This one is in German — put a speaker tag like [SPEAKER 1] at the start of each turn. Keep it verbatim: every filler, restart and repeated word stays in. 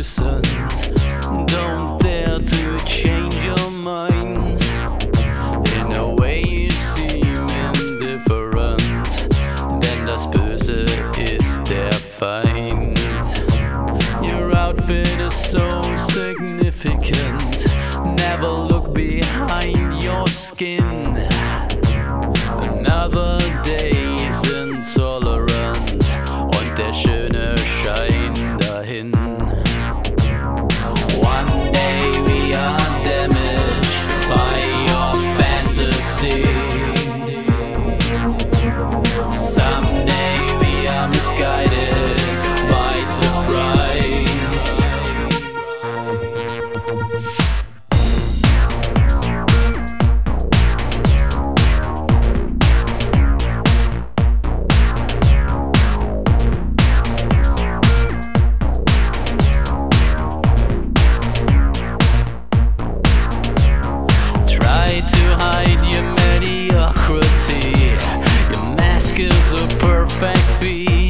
[SPEAKER 1] listen. Don't dare to change your mind. In a way you seem indifferent, denn das Böse ist der Feind. Your outfit is so significant. Never look behind your skin. Another day is intolerant und der schöne Schein dahin. One day we are damaged by your fantasy. Someday we are misguided by surprise. Hide your mediocrity. Your mask is a perfect beat.